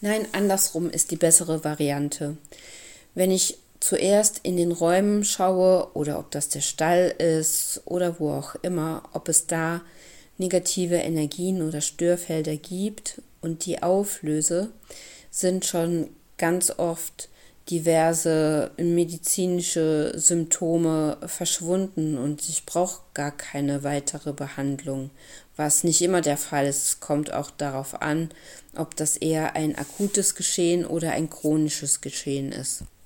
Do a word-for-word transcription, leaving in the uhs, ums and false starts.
Nein, andersrum ist die bessere Variante. Wenn ich zuerst in den Räumen schaue oder ob das der Stall ist oder wo auch immer, ob es da negative Energien oder Störfelder gibt und die auflöse, sind schon ganz oft diverse medizinische Symptome verschwunden und ich brauche gar keine weitere Behandlung, was nicht immer der Fall ist. Es kommt auch darauf an, ob das eher ein akutes Geschehen oder ein chronisches Geschehen ist.